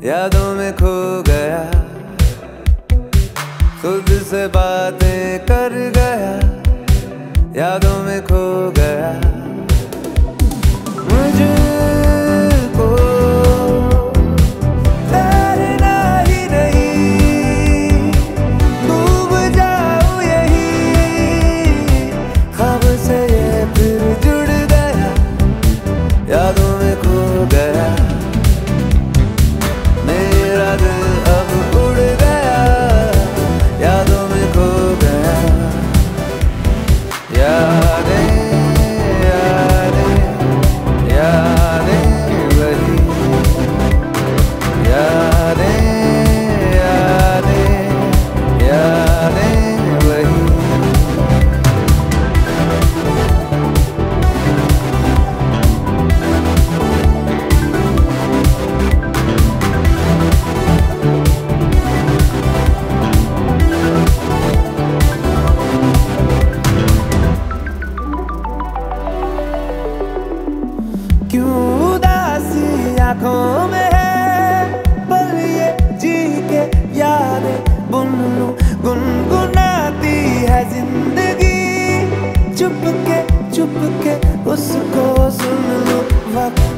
यादों में खो गया, खुद से बातें कर गया, यादों में खो गया। मुझको तैरना ही नहीं, डूब जाऊं यही, ख्वाब से ये फिर जुड़ गया, यादों में खो गया। मेरा दिल अब उड़ गया, यादों में खो गया। यादें यादें यादें वही, यादें यादें यादें वही। क्यों उदासी आँखों में है, पल ये जी के यादें बुन लूं, गुनगुनाती है जिंदगी, चुप के उसको सुन लूं। वक्त